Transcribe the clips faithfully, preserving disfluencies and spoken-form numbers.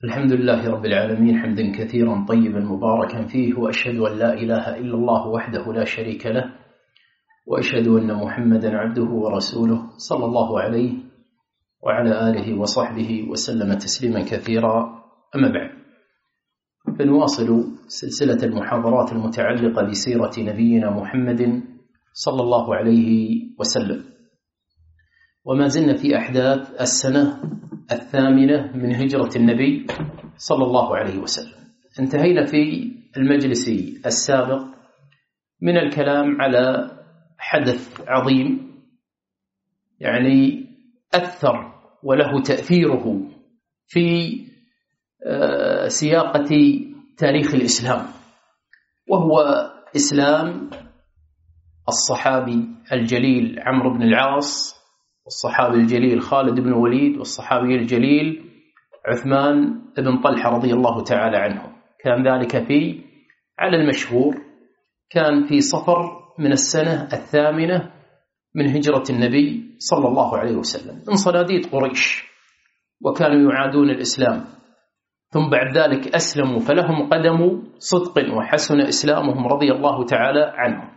الحمد لله رب العالمين حمدا كثيرا طيبا مباركا فيه، وأشهد أن لا إله إلا الله وحده لا شريك له، وأشهد أن محمدا عبده ورسوله صلى الله عليه وعلى آله وصحبه وسلم تسليما كثيرا. أما بعد، فنواصل سلسلة المحاضرات المتعلقة بسيرة نبينا محمد صلى الله عليه وسلم، وما زلنا في أحداث السنة الثامنة من هجرة النبي صلى الله عليه وسلم. انتهينا في المجلس السابق من الكلام على حدث عظيم يعني أثر وله تأثيره في سياقة تاريخ الإسلام، وهو إسلام الصحابي الجليل عمرو بن العاص، والصحابي الجليل خالد بن الوليد، والصحابي الجليل عثمان بن طلحة رضي الله تعالى عنه. كان ذلك في على المشهور كان في صفر من السنة الثامنة من هجرة النبي صلى الله عليه وسلم، من صناديد قريش، وكانوا يعادون الإسلام، ثم بعد ذلك أسلموا فلهم قدم صدق وحسن إسلامهم رضي الله تعالى عنهم.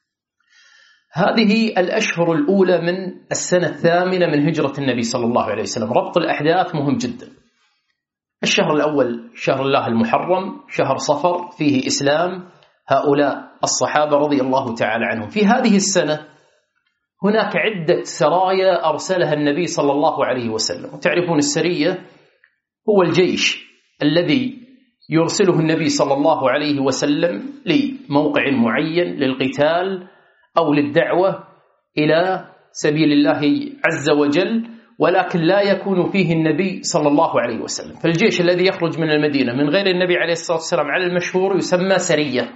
هذه الأشهر الأولى من السنة الثامنة من هجرة النبي صلى الله عليه وسلم. ربط الأحداث مهم جدا. الشهر الأول شهر الله المحرم، شهر صفر، فيه إسلام هؤلاء الصحابة رضي الله تعالى عنهم. في هذه السنة هناك عدة سرايا أرسلها النبي صلى الله عليه وسلم، وتعرفون السرية هو الجيش الذي يرسله النبي صلى الله عليه وسلم لموقع معين للقتال أو للدعوة إلى سبيل الله عز وجل، ولكن لا يكون فيه النبي صلى الله عليه وسلم. فالجيش الذي يخرج من المدينة من غير النبي عليه الصلاة والسلام على المشهور يسمى سرية،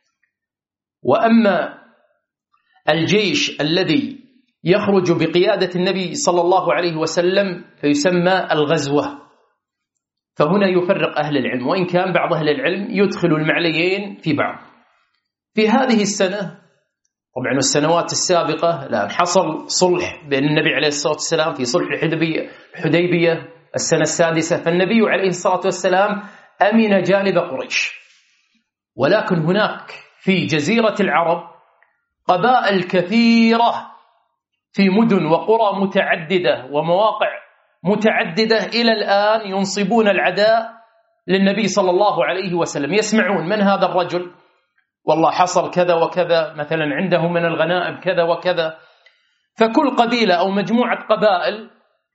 وأما الجيش الذي يخرج بقيادة النبي صلى الله عليه وسلم فيسمى الغزوة. فهنا يفرق أهل العلم، وإن كان بعض أهل العلم يدخل المعنيين في بعض. في هذه السنة طبعا السنوات السابقة لأن حصل صلح بين النبي عليه الصلاة والسلام في صلح الحديبية السنة السادسة، فالنبي عليه الصلاة والسلام أمن جانب قريش. ولكن هناك في جزيرة العرب قبائل كثيرة في مدن وقرى متعددة ومواقع متعددة إلى الآن ينصبون العداء للنبي صلى الله عليه وسلم. يسمعون من هذا الرجل، والله حصل كذا وكذا، مثلا عنده من الغنائم كذا وكذا. فكل قبيلة أو مجموعة قبائل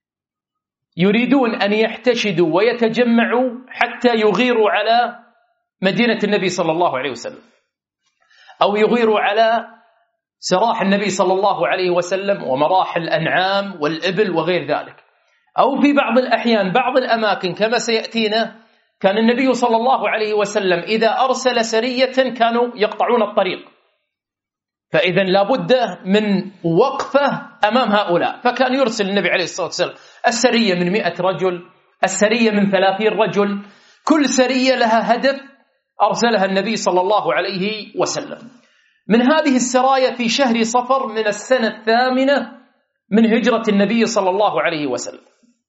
يريدون أن يحتشدوا ويتجمعوا حتى يغيروا على مدينة النبي صلى الله عليه وسلم، أو يغيروا على سراح النبي صلى الله عليه وسلم ومراح الأنعام والإبل وغير ذلك. أو في بعض الأحيان بعض الأماكن كما سيأتينا كان النبي صلى الله عليه وسلم إذا أرسل سرية كانوا يقطعون الطريق، فإذا لابد من وقفة أمام هؤلاء. فكان يرسل النبي عليه الصلاة والسلام السرية من مئة رجل، السرية من ثلاثين رجل، كل سرية لها هدف أرسلها النبي صلى الله عليه وسلم. من هذه السرايا في شهر صفر من السنة الثامنة من هجرة النبي صلى الله عليه وسلم،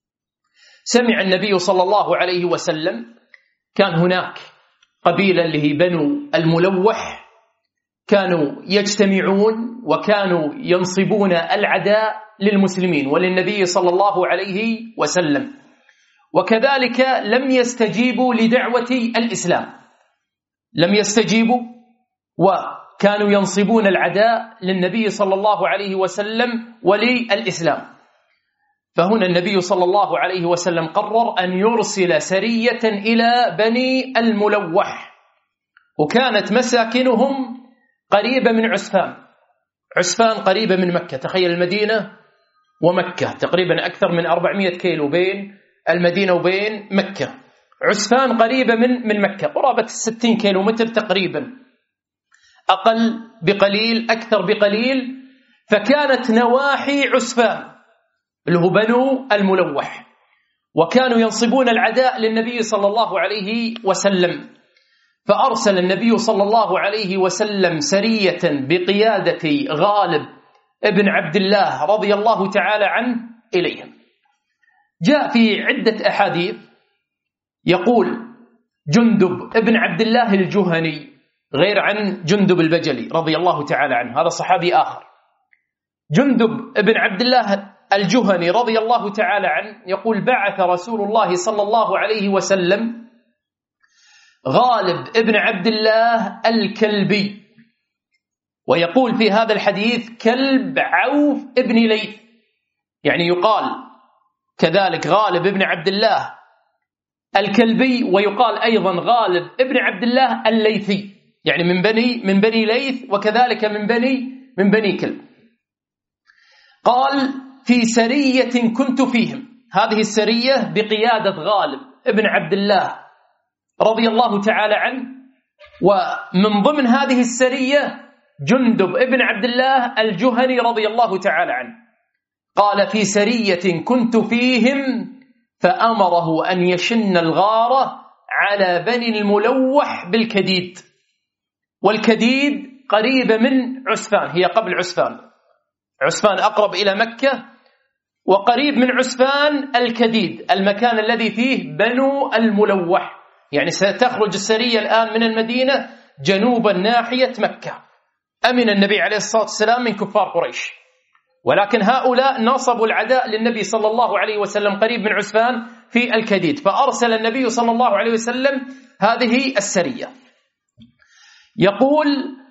سمع النبي صلى الله عليه وسلم كان هناك قبيلة اللي هي بنو الملوح، كانوا يجتمعون وكانوا ينصبون العداء للمسلمين وللنبي صلى الله عليه وسلم، وكذلك لم يستجيبوا لدعوة الإسلام، لم يستجيبوا وكانوا ينصبون العداء للنبي صلى الله عليه وسلم وللإسلام. فهنا النبي صلى الله عليه وسلم قرر أن يرسل سرية إلى بني الملوح، وكانت مساكنهم قريبة من عسفان. عسفان قريبة من مكة، تخيل المدينة ومكة تقريبا أكثر من أربعمائة كيلو بين المدينة وبين مكة. عسفان قريبة من من مكة قرابة ستين كيلو متر تقريبا، أقل بقليل أكثر بقليل. فكانت نواحي عسفان اللي هو بنو الملوح، وكانوا ينصبون العداء للنبي صلى الله عليه وسلم. فأرسل النبي صلى الله عليه وسلم سرية بقيادة غالب ابن عبد الله رضي الله تعالى عنه إليهم. جاء في عدة أحاديث يقول جندب ابن عبد الله الجهني غير عن جندب البجلي رضي الله تعالى عنه، هذا صحابي آخر. جندب ابن عبد الله الجهني رضي الله تعالى عنه يقول بعث رسول الله صلى الله عليه وسلم غالب ابن عبد الله الكلبي، ويقول في هذا الحديث كلب عوف ابن ليث، يعني يقال كذلك غالب ابن عبد الله الكلبي، ويقال أيضا غالب ابن عبد الله الليثي، يعني من بني من بني ليث، وكذلك من بني من بني كلب. قال في سرية كنت فيهم، هذه السرية بقيادة غالب ابن عبد الله رضي الله تعالى عنه، ومن ضمن هذه السرية جندب ابن عبد الله الجهني رضي الله تعالى عنه. قال في سرية كنت فيهم فأمره أن يشن الغارة على بني الملوح بالكديد، والكديد قريبة من عسفان، هي قبل عسفان، عسفان أقرب إلى مكة، وقريب من عسفان الكديد المكان الذي فيه بنو الملوح، يعني ستخرج السرية الآن من المدينة جنوبا ناحية مكة. أمن النبي عليه الصلاة والسلام من كفار قريش، ولكن هؤلاء نصبوا العداء للنبي صلى الله عليه وسلم قريب من عسفان في الكديد، فأرسل النبي صلى الله عليه وسلم هذه السرية. يقول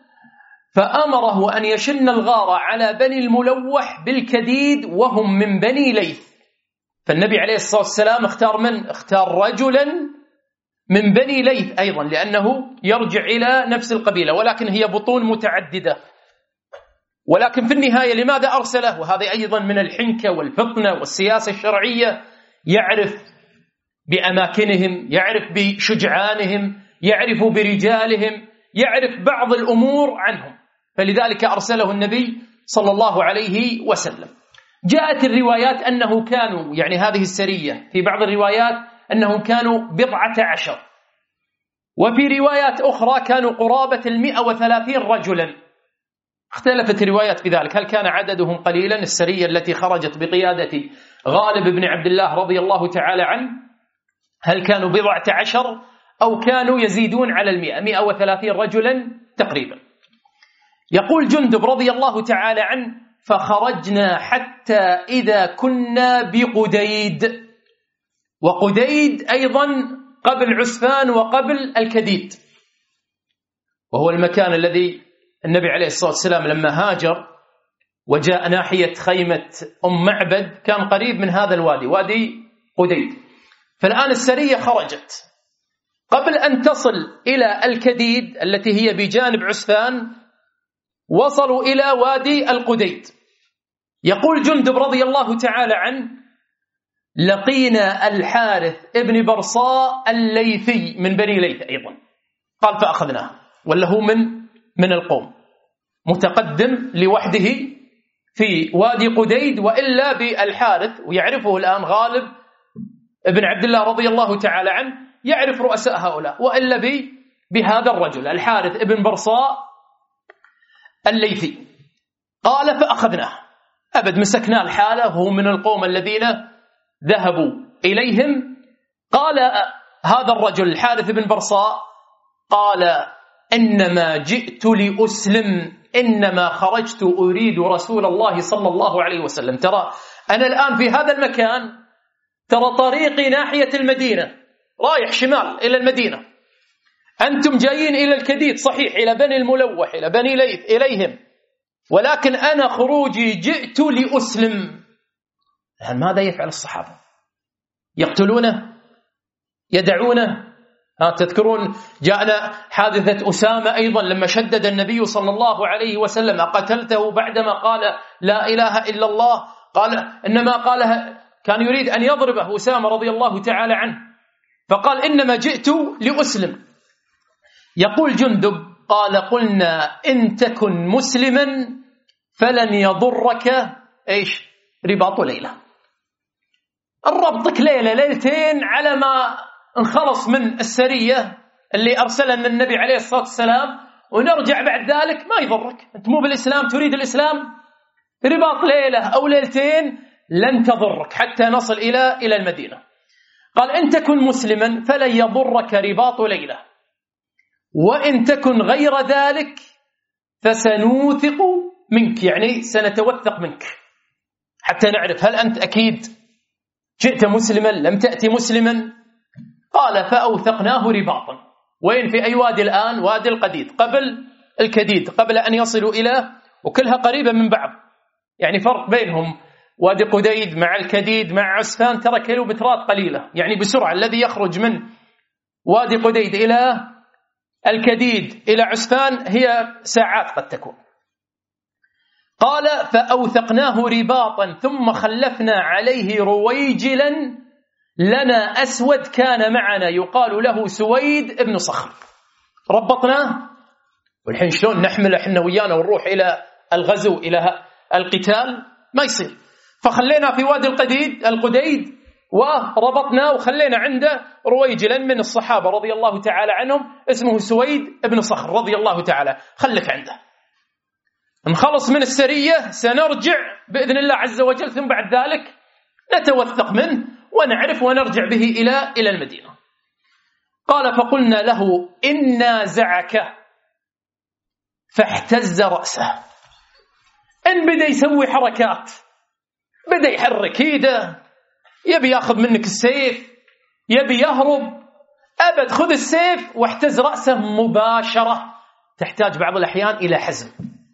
فأمره أن يشن الغارة على بني الملوح بالكديد وهم من بني ليث. فالنبي عليه الصلاة والسلام اختار من؟ اختار رجلا من بني ليث أيضا، لأنه يرجع إلى نفس القبيلة، ولكن هي بطون متعددة. ولكن في النهاية لماذا أرسله؟ وهذا أيضا من الحنكة والفطنة والسياسة الشرعية، يعرف بأماكنهم، يعرف بشجعانهم، يعرف برجالهم، يعرف بعض الأمور عنهم، فلذلك أرسله النبي صلى الله عليه وسلم. جاءت الروايات أنه كانوا، يعني هذه السرية في بعض الروايات أنهم كانوا بضعة عشر، وفي روايات أخرى كانوا قرابة المئة وثلاثين رجلا، اختلفت الروايات في ذلك، هل كان عددهم قليلا السرية التي خرجت بقيادة غالب بن عبد الله رضي الله تعالى عنه، هل كانوا بضعة عشر أو كانوا يزيدون على المئة، مئة وثلاثين رجلا تقريبا. يقول جندب رضي الله تعالى عنه فخرجنا حتى إذا كنا بقديد، وقديد أيضا قبل عسفان وقبل الكديد، وهو المكان الذي النبي عليه الصلاة والسلام لما هاجر وجاء ناحية خيمة أم معبد كان قريب من هذا الوادي، وادي قديد. فالآن السرية خرجت قبل أن تصل إلى الكديد التي هي بجانب عسفان، وصلوا إلى وادي القديد. يقول جندب رضي الله تعالى عنه لقينا الحارث ابن برصاء الليثي من بني ليث أيضا، قال فأخذناه، ولا هو من من القوم متقدم لوحده في وادي قديد، وإلا بالحارث، ويعرفه الآن غالب ابن عبد الله رضي الله تعالى عنه، يعرف رؤساء هؤلاء، وإلا بهذا الرجل الحارث ابن برصاء الليثي. قال فأخذناه، أبد مسكنا الحالة، وهو من القوم الذين ذهبوا إليهم. قال هذا الرجل الحارث بن برصاء قال إنما جئت لأسلم، إنما خرجت أريد رسول الله صلى الله عليه وسلم. ترى أنا الآن في هذا المكان، ترى طريقي ناحية المدينة، رايح شمال إلى المدينة، أنتم جايين إلى الكديد صحيح، إلى بني الملوح، إلى بني ليث إليهم، ولكن أنا خروجي جئت لأسلم. الآن ماذا يفعل الصحابة؟ يقتلونه؟ يدعونه؟ ها تذكرون جاءنا حادثة أسامة أيضا لما شدد النبي صلى الله عليه وسلم أقتلته بعدما قال لا إله إلا الله؟ قال إنما قالها، كان يريد أن يضربه أسامة رضي الله تعالى عنه، فقال إنما جئت لأسلم. يقول جندب قال قلنا إن تكن مسلما فلن يضرك إيش رباط ليلة، الربطك ليلة ليلتين على ما انخلص من السرية اللي أرسلها النبي عليه الصلاة والسلام، ونرجع بعد ذلك ما يضرك، أنت مو بالإسلام تريد الإسلام، رباط ليلة أو ليلتين لن تضرك حتى نصل إلى إلى المدينة. قال إن تكن مسلما فلن يضرك رباط ليلة، وإن تكن غير ذلك فسنوثق منك، يعني سنتوثق منك حتى نعرف هل أنت أكيد جئت مسلما لم تأتي مسلما. قال فأوثقناه رباطا. وين؟ في أي وادي الآن؟ وادي القديد، قبل الكديد، قبل أن يصلوا إلى، وكلها قريبة من بعض، يعني فرق بينهم وادي قديد مع الكديد مع عسفان ترى كيلومترات قليلة، يعني بسرعة الذي يخرج من وادي قديد إلى الكديد إلى عسفان هي ساعات قد تكون. قال فأوثقناه رباطا ثم خلفنا عليه رويجلا لنا أسود كان معنا يقال له سويد ابن صخر. ربطناه، والحين شلون نحمل احنا ويانا ونروح إلى الغزو إلى القتال؟ ما يصير. فخلينا في وادي القديد القديد وربطنا وخلينا عنده رويجلا من الصحابة رضي الله تعالى عنهم اسمه سويد ابن صخر رضي الله تعالى، خلك عنده. نخلص من السرية سنرجع بإذن الله عز وجل، ثم بعد ذلك نتوثق منه ونعرف ونرجع به إلى إلى المدينة. قال فقلنا له إن نازعك، فاحتز رأسه. إن بدأ يسوي حركات، بدأ يحرك ايده، يبي ياخذ منك السيف، يبي يهرب، أبد خذ السيف، واحتز رأسه مباشرة. تحتاج بعض الأحيان إلى حزم.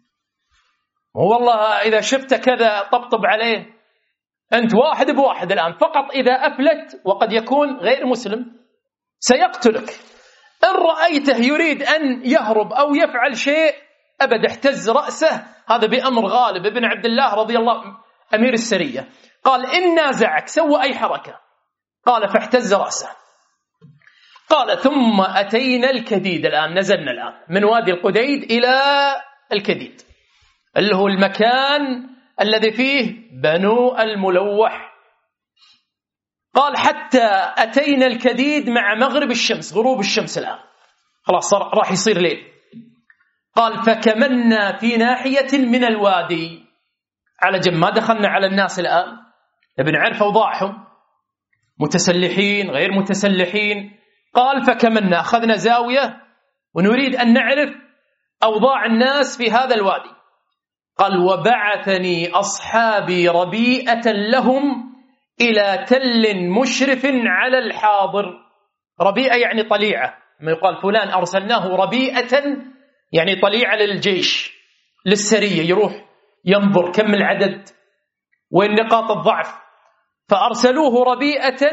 والله إذا شفت كذا طبطب عليه، أنت واحد بواحد الآن، فقط إذا أفلت وقد يكون غير مسلم سيقتلك. إن رأيته يريد أن يهرب أو يفعل شيء أبد احتز رأسه. هذا بأمر غالب ابن عبد الله رضي الله أمير السرية. قال إن نازعك، سوى أي حركة. قال فاحتز رأسه. قال ثم أتينا الكديد. الآن نزلنا الآن من وادي القديد إلى الكديد اللي هو المكان الذي فيه بنو الملوح. قال حتى أتينا الكديد مع مغرب الشمس، غروب الشمس الآن خلاص راح يصير ليل. قال فكمنا في ناحية من الوادي، على جنب، ما دخلنا على الناس الآن، نبي نعرف أوضاعهم، متسلحين غير متسلحين. قال فكمنا، أخذنا زاوية ونريد أن نعرف أوضاع الناس في هذا الوادي. قال وبعثني أصحابي ربيئة لهم إلى تل مشرف على الحاضر. ربيئة يعني طليعة، ما يقال فلان أرسلناه ربيئة يعني طليعة للجيش للسرية، يروح ينظر كم العدد وين نقاط الضعف. فأرسلوه ربيئة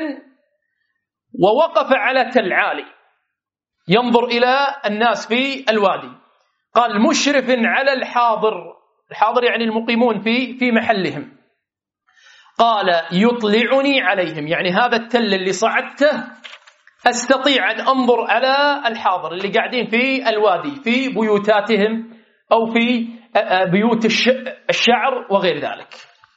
ووقف على تل عالي ينظر إلى الناس في الوادي. قال مشرف على الحاضر، الحاضر يعني المقيمون في في محلهم. قال يطلعني عليهم، يعني هذا التل اللي صعدته أستطيع أن أنظر على الحاضر اللي قاعدين في الوادي في بيوتاتهم أو في بيوت الشعر وغير ذلك.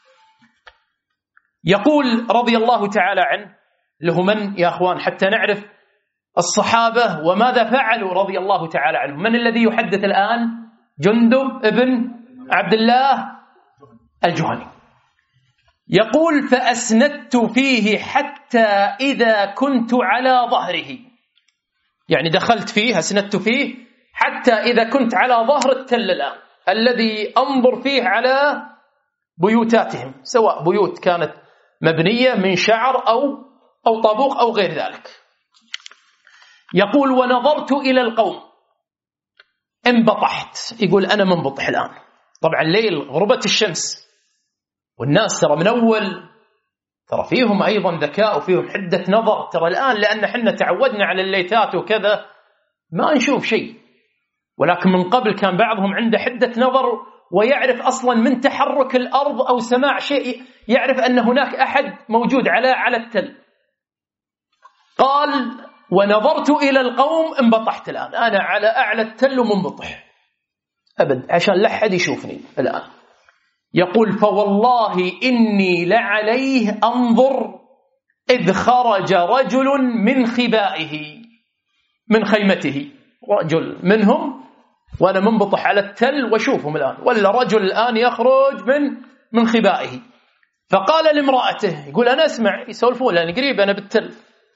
يقول رضي الله تعالى عنه له من يا أخوان حتى نعرف الصحابة وماذا فعلوا رضي الله تعالى عنهم. من الذي يحدث الآن؟ جندب ابن عبد الله الجهني. يقول فأسندت فيه حتى إذا كنت على ظهره، يعني دخلت فيه أسندت فيه حتى إذا كنت على ظهر التل الآن الذي أنظر فيه على بيوتاتهم، سواء بيوت كانت مبنية من شعر أو أو طابوق أو غير ذلك. يقول ونظرت إلى القوم انبطحت. يقول أنا منبطح الآن، طبعا الليل غربت الشمس والناس ترى من أول ترى فيهم أيضا ذكاء وفيهم حدة نظر. ترى الآن لأن حنا تعودنا على الليتات وكذا ما نشوف شيء، ولكن من قبل كان بعضهم عنده حدة نظر ويعرف أصلا من تحرك الأرض أو سماع شيء يعرف أن هناك أحد موجود على على التل. قال ونظرت إلى القوم انبطحت الآن، أنا على أعلى التل ومنبطح أبد عشان لا أحد يشوفني الآن. يقول فوالله إني لعليه أنظر إذ خرج رجل من خبائه، من خيمته، رجل منهم وأنا منبطح على التل وشوفهم الآن، ولا رجل الآن يخرج من من خبائه. فقال لامرأته، يقول أنا أسمع يسولفون لأن قريب أنا بالتل،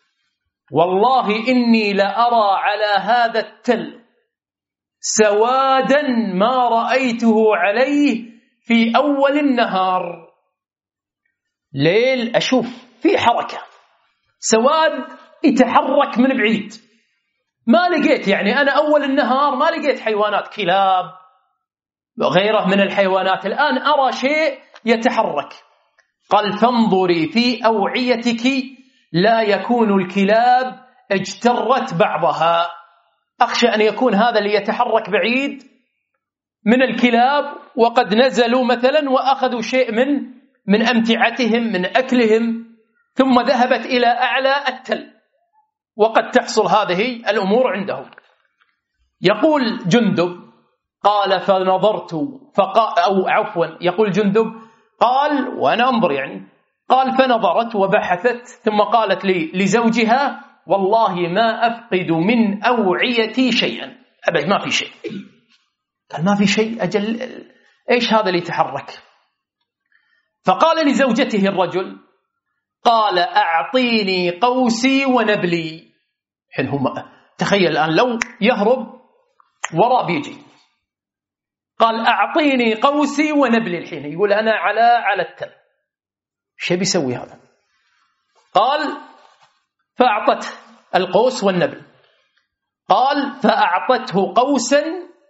والله إني لأرى على هذا التل سوادا ما رأيته عليه في أول النهار. ليل أشوف في حركة، سواد يتحرك من بعيد، ما لقيت يعني أنا أول النهار ما لقيت حيوانات كلاب وغيره من الحيوانات، الآن أرى شيء يتحرك. قال فانظري في أوعيتك لا يكون الكلاب اجترت بعضها، أخشى أن يكون هذا اللي يتحرك بعيد من الكلاب وقد نزلوا مثلا وأخذوا شيء من من أمتعتهم من أكلهم ثم ذهبت إلى أعلى التل، وقد تحصل هذه الأمور عندهم. يقول جندب قال فنظرت فقال أو عفوا يقول جندب قال وأنا أنظر يعني قال فنظرت وبحثت ثم قالت لي لزوجها والله ما أفقد من أوعيتي شيئا أبد، ما في شيء. قال ما في شيء؟ أجل إيش هذا اللي يتحرك؟ فقال لزوجته الرجل قال أعطيني قوسي ونبلي. حين هم تخيل الآن لو يهرب وراء بيجي، قال أعطيني قوسي ونبلي، الحين يقول أنا على على التل، شو بيسوي هذا؟ قال فأعطته القوس والنبل. قال فأعطته قوسا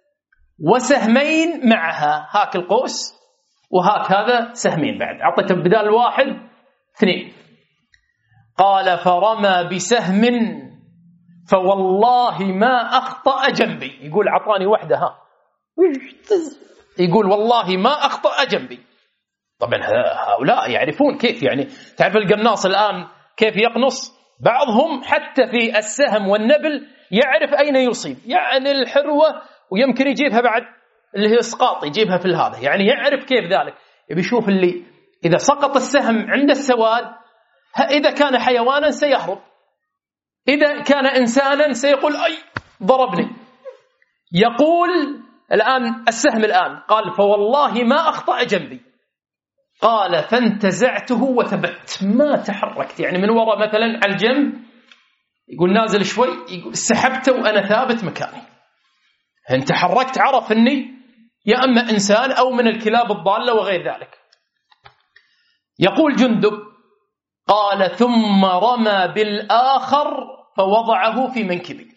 وسهمين معها، هاك القوس وهاك هذا سهمين بعد، أعطته بدال الواحد اثنين. قال فرمى بسهم فوالله ما أخطأ جنبي، يقول عطاني وحده ها، يقول والله ما أخطأ جنبي. طبعا هؤلاء يعرفون كيف، يعني تعرف القناص الآن كيف يقنص، بعضهم حتى في السهم والنبل يعرف أين يصيب، يعني الحروة ويمكن يجيبها بعد اللي هي اسقاط يجيبها في هذا، يعني يعرف كيف ذلك، يبي يشوف اللي إذا سقط السهم عند السواد إذا كان حيوانا سيهرب، إذا كان إنسانا سيقول أي ضربني. يقول الآن السهم الآن قال فوالله ما أخطأ جنبي. قال فانتزعته وثبت، ما تحركت، يعني من وراء مثلا على الجنب يقول نازل شوي، يقول سحبته وأنا ثابت مكاني. إن تحركت عرف أني يا أما إنسان أو من الكلاب الضالة وغير ذلك. يقول جندب قال ثم رمى بالآخر فوضعه في منكبي.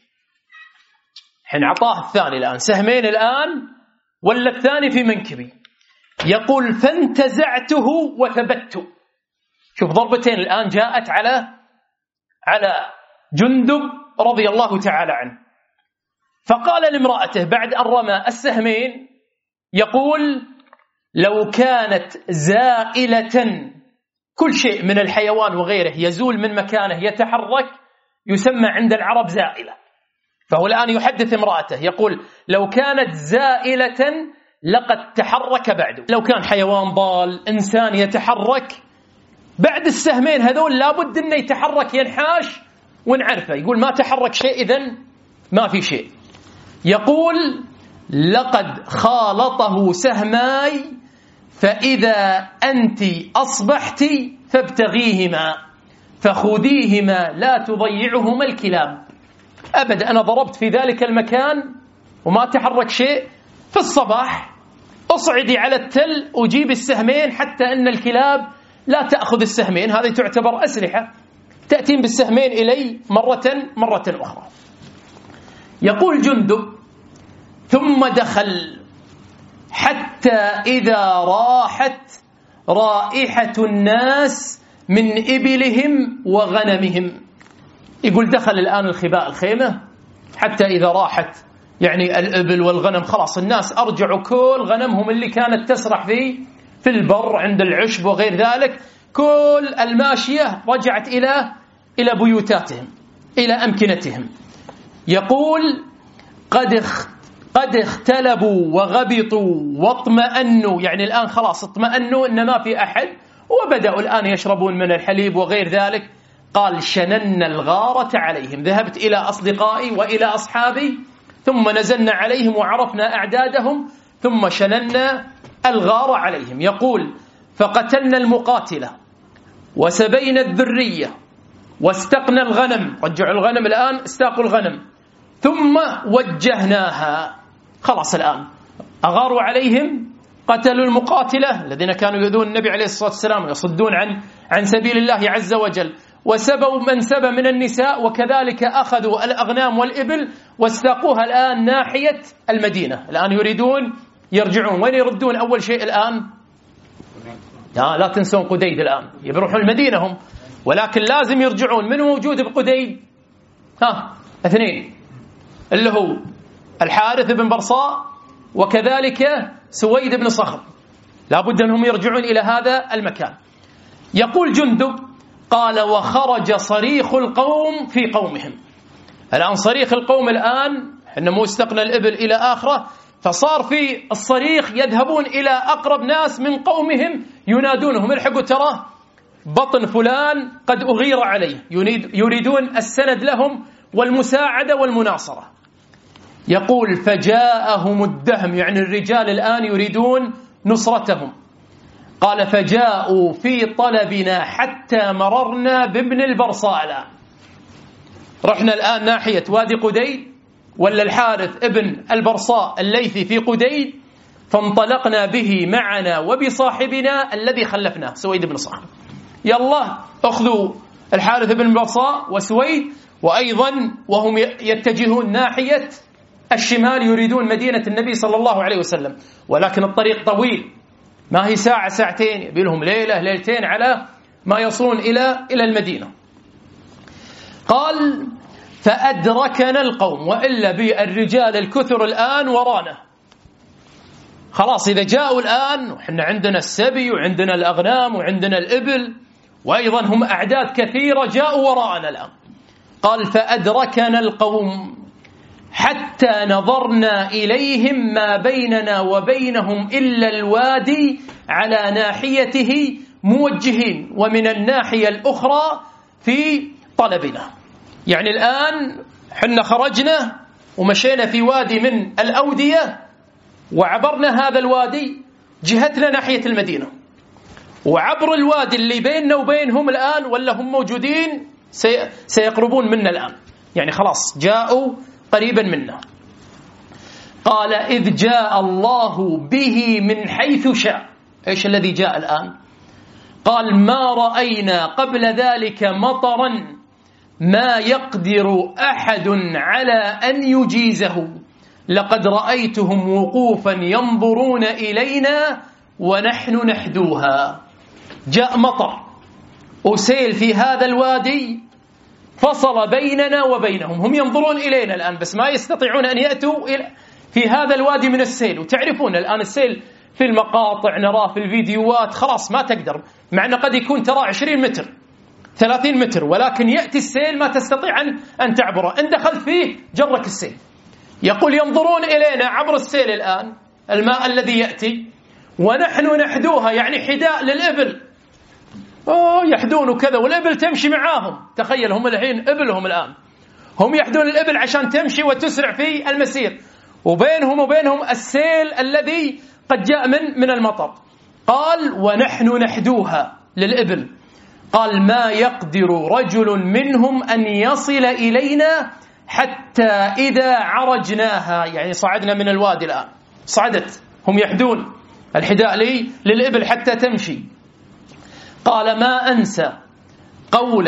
حين عطاه الثاني الآن سهمين الآن ولا الثاني في منكبي. يقول فانتزعته وثبته، شوف ضربتين الآن جاءت على على جندب رضي الله تعالى عنه. فقال لامرأته بعد أن رمى السهمين يقول لو كانت زائلة، كل شيء من الحيوان وغيره يزول من مكانه يتحرك يسمى عند العرب زائلة. فهو الآن يحدث امرأته يقول لو كانت زائلة لقد تحرك بعده، لو كان حيوان ضال إنسان يتحرك بعد السهمين هذول لابد أنه يتحرك ينحاش ونعرفه. يقول ما تحرك شيء إذن ما في شيء. يقول لقد خالطه سهماي فإذا أنت أصبحت فابتغيهما فخذيهما لا تضيعهما الكلاب. أبدا أنا ضربت في ذلك المكان وما تحرك شيء، في الصباح أصعدي على التل وجيب السهمين حتى أن الكلاب لا تأخذ السهمين، هذه تعتبر أسلحة، تأتين بالسهمين إلي مرة مرة أخرى. يقول جندب ثم دخل حتى إذا راحت رائحة الناس من إبلهم وغنمهم. يقول دخل الآن الخباء الخيمة حتى إذا راحت يعني الإبل والغنم، خلاص الناس أرجعوا كل غنمهم اللي كانت تسرح فيه في البر عند العشب وغير ذلك، كل الماشية رجعت إلى إلى بيوتاتهم إلى أمكنتهم. يقول قد قد اختلبوا وغبطوا واطمأنوا، يعني الآن خلاص اطمأنوا إن ما في أحد وبدأوا الآن يشربون من الحليب وغير ذلك. قال شننا الغارة عليهم، ذهبت إلى أصدقائي وإلى أصحابي ثم نزلنا عليهم وعرفنا أعدادهم ثم شننا الغارة عليهم. يقول فقتلنا المقاتلة وسبينا الذرية واستقنا الغنم، رجعوا الغنم الآن، استاقوا الغنم، ثم وجهناها. خلاص الآن أغاروا عليهم، قتلوا المقاتلة الذين كانوا يؤذون النبي عليه الصلاة والسلام ويصدون عن عن سبيل الله عز وجل، وسبوا من سبى من النساء، وكذلك أخذوا الأغنام والإبل واستاقوها الآن ناحية المدينة. الآن يريدون يرجعون. وين يردون أول شيء الآن؟ لا, لا تنسون قديد الآن، يروحون المدينة هم، ولكن لازم يرجعون. من موجود بقديد؟ ها اثنين، اللي هو الحارث بن برصاء وكذلك سويد بن صخر، لابد أنهم يرجعون إلى هذا المكان. يقول جندب قال وخرج صريخ القوم في قومهم. الآن صريخ القوم الآن إنه مو استقنا الإبل إلى آخره، فصار في الصريخ، يذهبون إلى أقرب ناس من قومهم ينادونهم الحقوا ترى بطن فلان قد أغير عليه، يريدون السند لهم والمساعدة والمناصرة. يقول فجاءهم الدهم، يعني الرجال الآن يريدون نصرتهم. قال فجاءوا في طلبنا حتى مررنا بابن البرصاء. الآن رحنا الآن ناحية وادي قديد، ولا الحارث ابن البرصاء الليثي في قديد، فانطلقنا به معنا وبصاحبنا الذي خلفناه سويد بن صخر. يلا أخذوا الحارث بن البرصاء وسويد، وأيضا وهم يتجهون ناحية الشمال يريدون مدينة النبي صلى الله عليه وسلم، ولكن الطريق طويل، ما هي ساعة ساعتين، يبي لهم ليلة ليلتين على ما يصلون إلى إلى المدينة. قال فأدركنا القوم، وإلا بالرجال الكثر الآن ورانا. خلاص إذا جاءوا الآن وحنا عندنا السبي وعندنا الأغنام وعندنا الإبل، وأيضا هم أعداد كثيرة جاءوا وراءنا الآن. قال فأدركنا القوم حتى نظرنا إليهم ما بيننا وبينهم إلا الوادي على ناحيته موجهين، ومن الناحية الأخرى في طلبنا. يعني الآن حنا خرجنا ومشينا في وادي من الأودية، وعبرنا هذا الوادي جهتنا ناحية المدينة، وعبر الوادي اللي بيننا وبينهم الآن ولا هم موجودين سيقربون منا الآن، يعني خلاص جاءوا قريبا منا. قال إذ جاء الله به من حيث شاء. إيش الذي جاء الآن؟ قال ما رأينا قبل ذلك مطرا ما يقدر أحد على أن يجيزه، لقد رأيتهم وقوفا ينظرون إلينا ونحن نحدوها. جاء مطر وسيل في هذا الوادي فصل بيننا وبينهم، هم ينظرون إلينا الآن بس ما يستطيعون أن يأتوا في هذا الوادي من السيل. وتعرفون الآن السيل في المقاطع نراه في الفيديوهات، خلاص ما تقدر، مع أنه قد يكون ترى عشرين متر ثلاثين متر، ولكن يأتي السيل ما تستطيع أن تعبره، إن دخلت فيه جرك السيل. يقول ينظرون إلينا عبر السيل الآن الماء الذي يأتي، ونحن نحدوها، يعني حداء للإبل، أوه يحدون وكذا، والإبل تمشي معاهم. تخيل هم الحين إبلهم الآن، هم يحدون الإبل عشان تمشي وتسرع في المسير، وبينهم وبينهم السيل الذي قد جاء من من المطر. قال ونحن نحدوها للإبل. قال ما يقدر رجل منهم أن يصل إلينا حتى إذا عرجناها، يعني صعدنا من الوادي الآن، صعدت، هم يحدون الحداء لي للإبل حتى تمشي. قال ما أنسى قول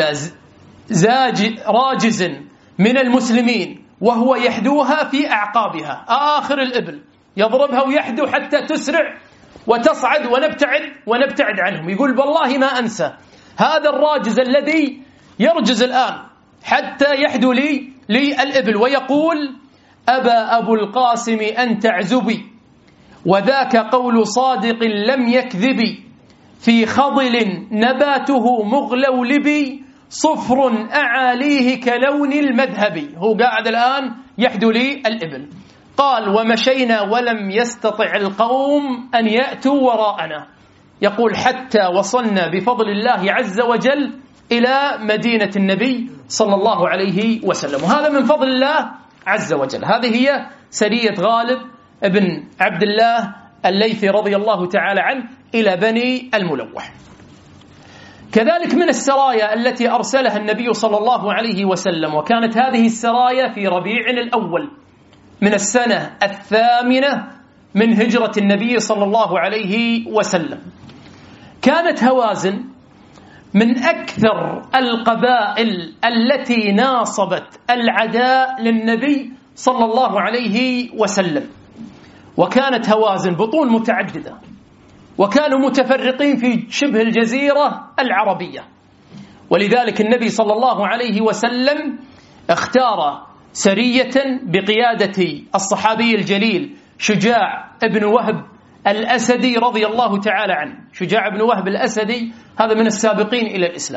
زاج راجز من المسلمين وهو يحدوها في أعقابها، آخر الإبل يضربها ويحدو حتى تسرع وتصعد ونبتعد ونبتعد عنهم. يقول والله ما أنسى هذا الراجز الذي يرجز الآن حتى يحدو لي للإبل، ويقول أبى أبو القاسم أن تعزبي، وذاك قول صادق لم يكذبي، في خضل نباته مغلولبي، صفر أعاليه كلون المذهبي. هو قاعد الآن يحدو لي الإبل. قال ومشينا ولم يستطع القوم أن يأتوا وراءنا. يقول حتى وصلنا بفضل الله عز وجل إلى مدينة النبي صلى الله عليه وسلم، وهذا من فضل الله عز وجل. هذه هي سرية غالب ابن عبد الله الليثي رضي الله تعالى عنه إلى بني الملوح. كذلك من السرايا التي أرسلها النبي صلى الله عليه وسلم، وكانت هذه السرايا في ربيع الأول من السنة الثامنة من هجرة النبي صلى الله عليه وسلم. كانت هوازن من أكثر القبائل التي ناصبت العداء للنبي صلى الله عليه وسلم، وكانت هوازن بطون متعددة، وكانوا متفرقين في شبه الجزيرة العربية. ولذلك النبي صلى الله عليه وسلم اختار سرية بقيادة الصحابي الجليل شجاع ابن وهب الأسدي رضي الله تعالى عنه. شجاع بن وهب الأسدي هذا من السابقين إلى الإسلام،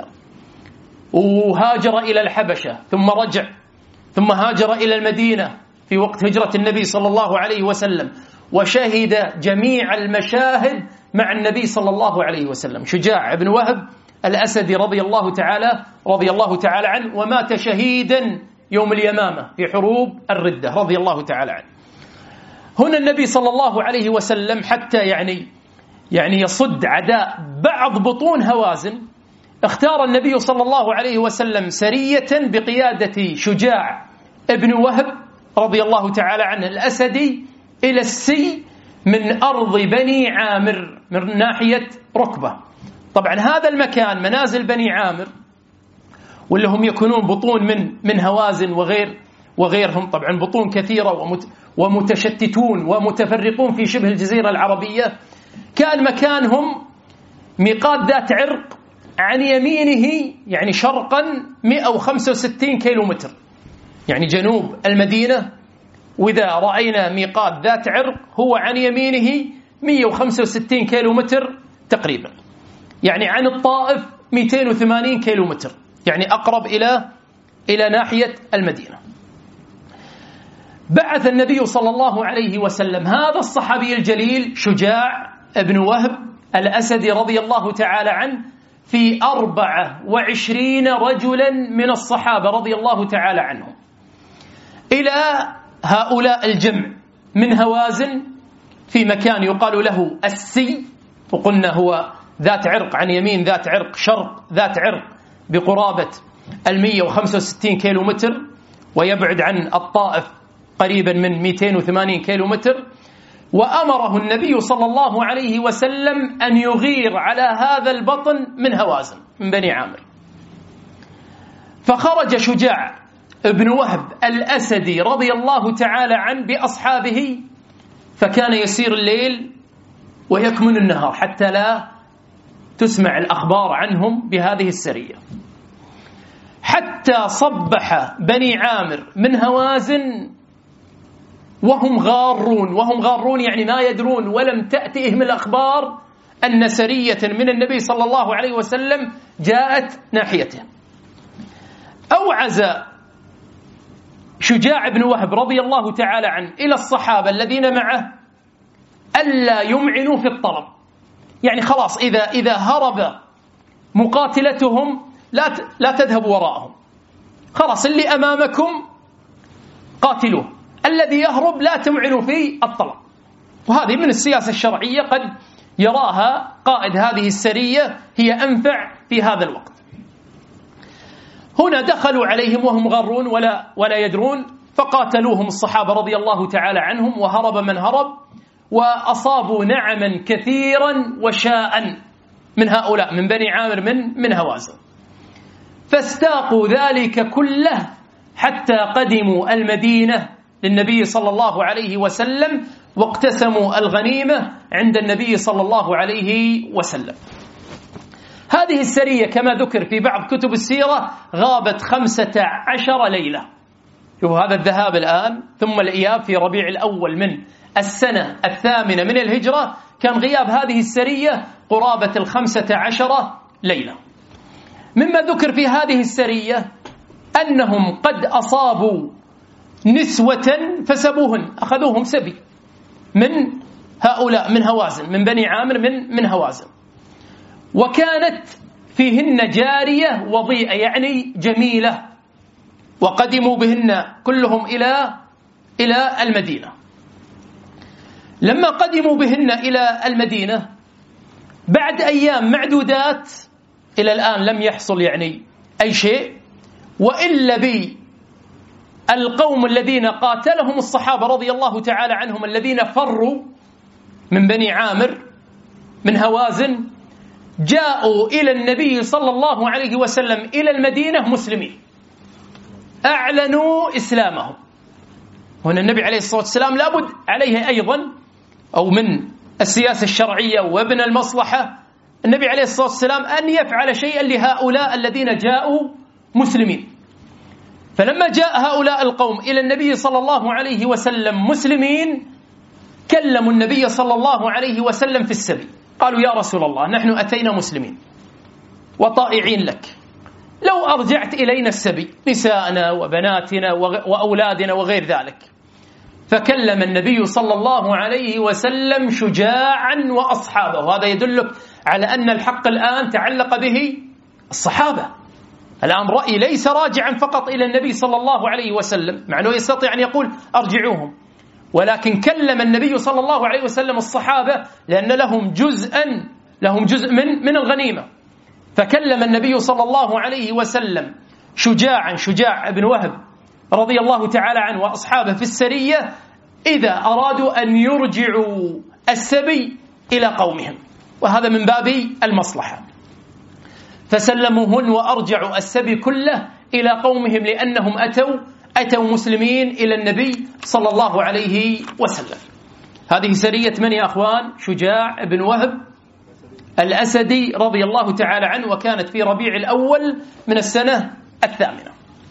وهاجر إلى الحبشة ثم رجع، ثم هاجر إلى المدينة في وقت هجرة النبي صلى الله عليه وسلم، وشهد جميع المشاهد مع النبي صلى الله عليه وسلم. شجاع بن وهب الأسدي رضي الله تعالى رضي الله تعالى عنه، ومات شهيدا يوم اليمامة في حروب الردة رضي الله تعالى عنه. هنا النبي صلى الله عليه وسلم حتى يعني يعني يصد عداء بعض بطون هوازن، اختار النبي صلى الله عليه وسلم سرية بقيادة شجاع ابن وهب رضي الله تعالى عنه الأسدي إلى السي من أرض بني عامر من ناحية ركبة. طبعا هذا المكان منازل بني عامر، واللي هم يكونون بطون من من هوازن وغير وغيرهم، طبعا بطون كثيرة ومت ومتشتتون ومتفرقون في شبه الجزيرة العربية. كان مكانهم ميقات ذات عرق عن يمينه يعني شرقا مئة وخمسة وستين كيلو متر، يعني جنوب المدينة. وإذا رأينا ميقات ذات عرق هو عن يمينه مئة وخمسة وستين كيلو متر تقريبا، يعني عن الطائف مئتين وثمانين كيلو متر، يعني أقرب إلى إلى ناحية المدينة. بعث النبي صلى الله عليه وسلم هذا الصحابي الجليل شجاع ابن وهب الأسدي رضي الله تعالى عنه في أربعة وعشرين رجلا من الصحابة رضي الله تعالى عنهم إلى هؤلاء الجمع من هوازن في مكان يقال له السي، وقلنا هو ذات عرق عن يمين، ذات عرق شرق، ذات عرق بقرابة المئة وخمسة وستين كيلو متر، ويبعد عن الطائف قريبا من مئتين وثمانين كيلو متر. وأمره النبي صلى الله عليه وسلم أن يغير على هذا البطن من هوازن من بني عامر. فخرج شجاع ابن وهب الأسدي رضي الله تعالى عنه بأصحابه، فكان يسير الليل ويكمن النهار حتى لا تسمع الأخبار عنهم بهذه السرية، حتى صبح بني عامر من هوازن وهم غارون. وهم غارون يعني ما يدرون ولم تأتيهم الأخبار أن سرية من النبي صلى الله عليه وسلم جاءت ناحيته. أوعز شجاع بن وهب رضي الله تعالى عنه إلى الصحابة الذين معه ألا يمعنوا في الطلب، يعني خلاص إذا إذا هرب مقاتلتهم لا لا تذهبوا وراءهم، خلاص اللي أمامكم قاتلوه، الذي يهرب لا تمعنوا في الطلب. وهذه من السياسة الشرعية قد يراها قائد هذه السرية هي أنفع في هذا الوقت. هنا دخلوا عليهم وهم غارون ولا ولا يدرون، فقاتلوهم الصحابة رضي الله تعالى عنهم، وهرب من هرب، وأصابوا نعما كثيرا وشاء من هؤلاء من بني عامر من من هوازن. فاستاقوا ذلك كله حتى قدموا المدينة للنبي صلى الله عليه وسلم، واقتسموا الغنيمة عند النبي صلى الله عليه وسلم. هذه السرية كما ذكر في بعض كتب السيرة غابت خمسة عشر ليلة. شوفوا هذا الذهاب الآن ثم الإياب في ربيع الأول من السنة الثامنة من الهجرة، كان غياب هذه السرية قرابة الخمسة عشر ليلة. مما ذكر في هذه السرية أنهم قد أصابوا نسوة فسبوهن، أخذوهم سبي من هؤلاء من هوازن من بني عامر من من هوازن، وكانت فيهن جارية وضيئة يعني جميلة، وقدموا بهن كلهم إلى إلى المدينة. لما قدموا بهن إلى المدينة بعد أيام معدودات إلى الآن لم يحصل يعني أي شيء، وإلا بالقوم الذين قاتلهم الصحابة رضي الله تعالى عنهم الذين فروا من بني عامر من هوازن، جاءوا إلى النبي صلى الله عليه وسلم إلى المدينة مسلمين، أعلنوا إسلامهم. هنا النبي عليه الصلاة والسلام لابد عليه أيضا، أو من السياسة الشرعية وابن المصلحة، النبي عليه الصلاة والسلام أن يفعل شيئا لهؤلاء الذين جاءوا مسلمين. فلما جاء هؤلاء القوم إلى النبي صلى الله عليه وسلم مسلمين، كلموا النبي صلى الله عليه وسلم في السبي، قالوا يا رسول الله نحن أتينا مسلمين وطائعين لك، لو أرجعت إلينا السبي نساءنا وبناتنا وأولادنا وغير ذلك. فكلم النبي صلى الله عليه وسلم شجاعا وأصحابه، وهذا يدلك على أن الحق الآن تعلق به الصحابة. الآن رأي ليس راجعا فقط إلى النبي صلى الله عليه وسلم، مع أنه يستطيع أن يقول أرجعوهم، ولكن كلم النبي صلى الله عليه وسلم الصحابة لأن لهم جزءا لهم جزء من من الغنيمة. فكلم النبي صلى الله عليه وسلم شجاعا شجاع بن وهب رضي الله تعالى عنه وأصحابه في السرية إذا أرادوا أن يرجعوا السبي إلى قومهم، وهذا من باب المصلحة. فسلموهن وأرجعوا السبي كله إلى قومهم لأنهم أتوا أتوا مسلمين إلى النبي صلى الله عليه وسلم. هذه سرية من يا أخوان؟ شجاع بن وهب الأسدي رضي الله تعالى عنه، وكانت في ربيع الأول من السنة الثامنة.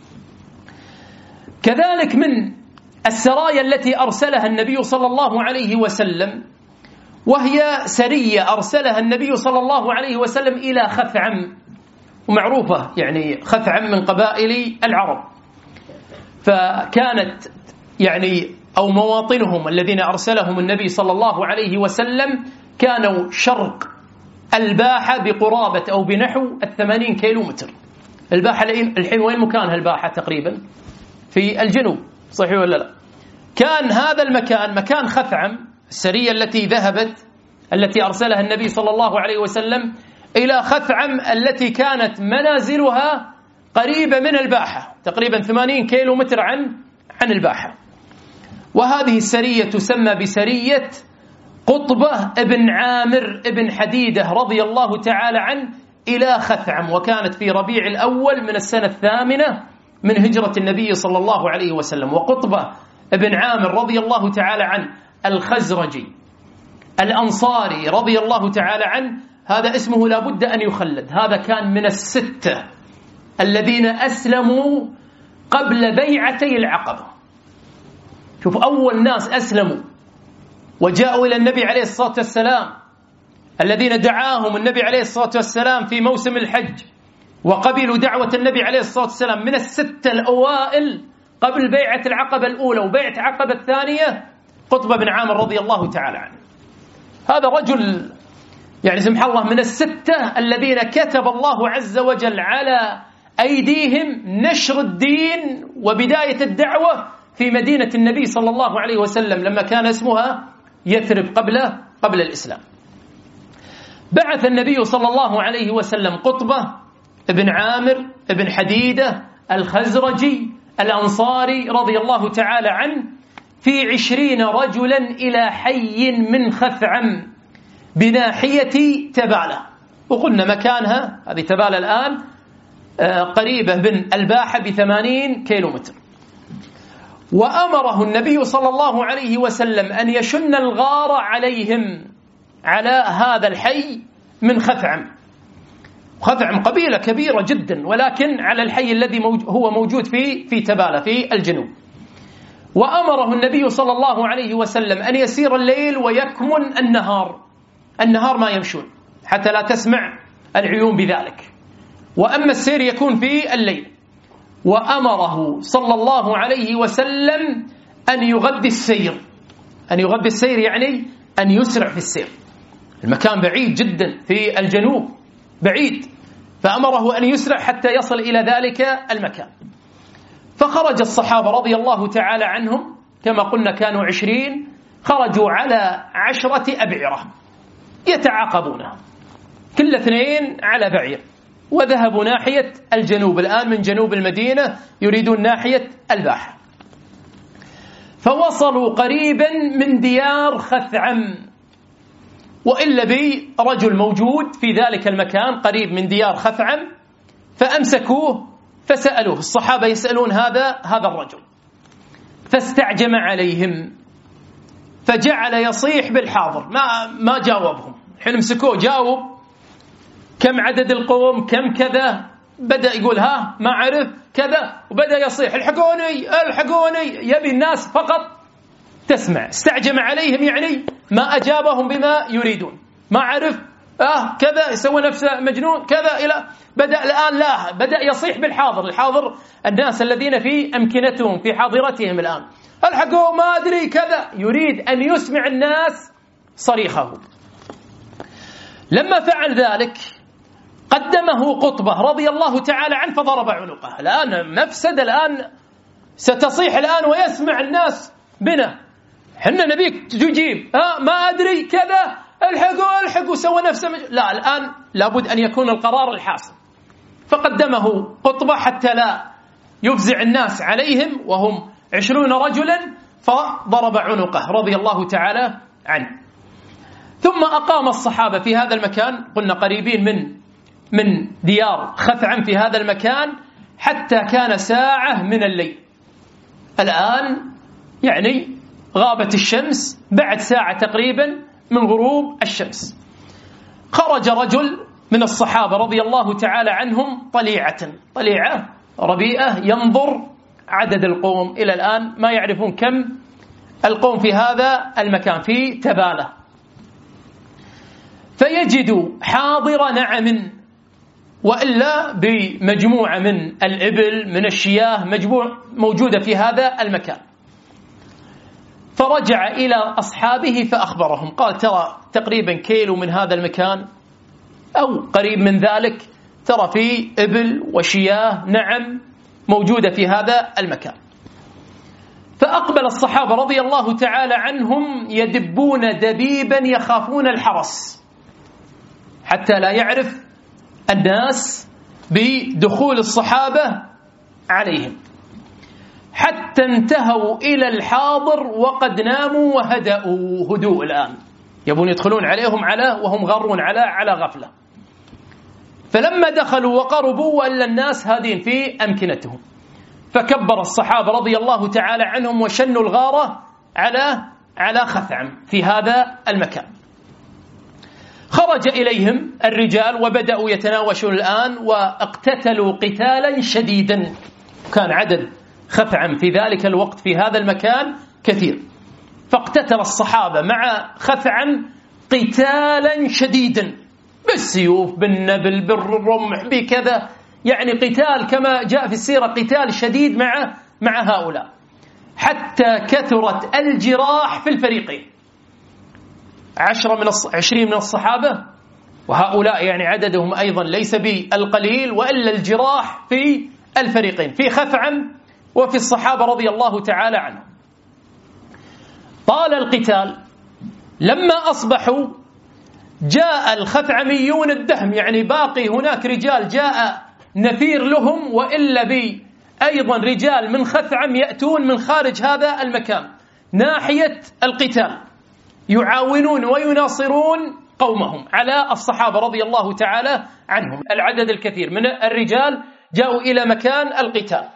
كذلك من السرايا التي أرسلها النبي صلى الله عليه وسلم، وهي سرية أرسلها النبي صلى الله عليه وسلم إلى خثعم، ومعروفة يعني خثعم من قبائل العرب، فكانت يعني أو مواطنهم الذين أرسلهم النبي صلى الله عليه وسلم كانوا شرق الباحة بقرابة أو بنحو الثمانين كيلو متر. الباحة الحين وين مكانها الباحة؟ تقريبا في الجنوب، صحيح ولا لا؟ كان هذا المكان مكان خثعم، السرية التي ذهبت التي أرسلها النبي صلى الله عليه وسلم إلى خثعم التي كانت منازلها قريبة من الباحة، تقريبا ثمانين كيلو متر عن عن الباحة. وهذه السرية تسمى بسرية قطبة ابن عامر ابن حديدة رضي الله تعالى عنه إلى خثعم، وكانت في ربيع الأول من السنة الثامنة من هجرة النبي صلى الله عليه وسلم. وقطبة ابن عامر رضي الله تعالى عنه الخزرجي الأنصاري رضي الله تعالى عنه، هذا اسمه لا بد أن يخلد. هذا كان من الستة الذين أسلموا قبل بيعتي العقبة. شوف، أول ناس أسلموا وجاءوا إلى النبي عليه الصلاة والسلام، الذين دعاهم النبي عليه الصلاة والسلام في موسم الحج وقبلوا دعوة النبي عليه الصلاة والسلام، من الستة الأوائل قبل بيعة العقبة الأولى وبيعة العقبة الثانية قطبة بن عامر رضي الله تعالى عنه. هذا رجل يعني سمح الله من الستة الذين كتب الله عز وجل على أيديهم نشر الدين وبداية الدعوة في مدينة النبي صلى الله عليه وسلم لما كان اسمها يثرب قبل قبل الإسلام. بعث النبي صلى الله عليه وسلم قطبة ابن عامر ابن حديدة الخزرجي الأنصاري رضي الله تعالى عنه في عشرين رجلا إلى حي من خثعم بناحية تبالة، وقلنا مكانها هذه تبالة الآن قريبة من الباحة بثمانين كيلو متر. وأمره النبي صلى الله عليه وسلم أن يشن الغار عليهم على هذا الحي من خثعم. خثعم قبيلة كبيرة جدا، ولكن على الحي الذي هو موجود في في تبالة في الجنوب. وأمره النبي صلى الله عليه وسلم أن يسير الليل ويكمن النهار، النهار ما يمشون حتى لا تسمع العيون بذلك، وأما السير يكون في الليل. وأمره صلى الله عليه وسلم أن يغذي السير، أن يغذي السير يعني أن يسرع في السير، المكان بعيد جدا في الجنوب بعيد، فأمره أن يسرع حتى يصل إلى ذلك المكان. فخرج الصحابة رضي الله تعالى عنهم كما قلنا كانوا عشرين، خرجوا على عشرة أبعرة يتعاقبونها، كل اثنين على بعير، وذهبوا ناحية الجنوب. الآن من جنوب المدينة يريدون ناحية الباحة. فوصلوا قريبا من ديار خثعم، وإلا بي رجل موجود في ذلك المكان قريب من ديار خثعم، فأمسكوه فسألوه. الصحابة يسألون هذا هذا الرجل، فاستعجم عليهم فجعل يصيح بالحاضر، ما ما جاوبهم. حين مسكوه جاوب كم عدد القوم، كم كذا، بدأ يقول ها ما عرف كذا، وبدأ يصيح الحقوني الحقوني، يبي الناس فقط تسمع. استعجم عليهم يعني ما أجابهم بما يريدون، ما عرف آه كذا، يسوي نفسه مجنون كذا، إلى بدأ الآن لا بدأ يصيح بالحاضر. الحاضر الناس الذين في أمكنتهم في حاضرتهم الآن، الحقوا ما أدري كذا، يريد أن يسمع الناس صريخه. لما فعل ذلك قدمه قطبة رضي الله تعالى عنه فضرب عنقه. الآن مفسد، الآن ستصيح الآن ويسمع الناس بنا، حنا نبيك تجيب ها ما أدري كذا، الحقوا الحقوا، سوى نفسه مج... لا، الآن لابد أن يكون القرار الحاسم. فقدمه قطبة حتى لا يفزع الناس عليهم وهم عشرون رجلا، فضرب عنقه رضي الله تعالى عنه. ثم أقام الصحابة في هذا المكان، قلنا قريبين من من ديار خثعم في هذا المكان، حتى كان ساعة من الليل. الآن يعني غابت الشمس بعد ساعة تقريبا من غروب الشمس. خرج رجل من الصحابة رضي الله تعالى عنهم طليعة طليعة ربيئة ينظر عدد القوم. إلى الآن ما يعرفون كم القوم في هذا المكان في تبالة. فيجد حاضر نعم، وإلا بمجموعة من الإبل من الشياه مجموع موجودة في هذا المكان. فرجع إلى أصحابه فأخبرهم، قال ترى تقريبا كيلو من هذا المكان أو قريب من ذلك ترى في إبل وشياه نعم موجودة في هذا المكان. فأقبل الصحابة رضي الله تعالى عنهم يدبون دبيبا يخافون الحرس حتى لا يعرف الناس بدخول الصحابة عليهم، حتى انتهوا إلى الحاضر وقد ناموا وهدأوا هدوء. الآن يبون يدخلون عليهم على وهم غارون على على غفلة. فلما دخلوا وقربوا وإلا الناس هادين في أمكنتهم، فكبر الصحابة رضي الله تعالى عنهم وشنوا الغارة على على خثعم في هذا المكان. خرج إليهم الرجال وبدأوا يتناوشون الآن، واقتتلوا قتالا شديدا. كان عدد خثعم في ذلك الوقت في هذا المكان كثير، فاقتتل الصحابة مع خثعم قتالا شديدا بالسيوف بالنبل بالرمح بكذا، يعني قتال كما جاء في السيرة، قتال شديد مع مع هؤلاء، حتى كثرت الجراح في الفريقين. عشرة من الص... عشرين من الصحابة، وهؤلاء يعني عددهم أيضا ليس بالقليل، وإلا الجراح في الفريقين في خثعم وفي الصحابة رضي الله تعالى عنهم. طال القتال. لما أصبحوا جاء الخثعميون الدهم، يعني باقي هناك رجال جاء نفير لهم، وإلا بي أيضا رجال من خثعم يأتون من خارج هذا المكان ناحية القتال، يعاونون ويناصرون قومهم على الصحابة رضي الله تعالى عنهم. العدد الكثير من الرجال جاءوا إلى مكان القتال،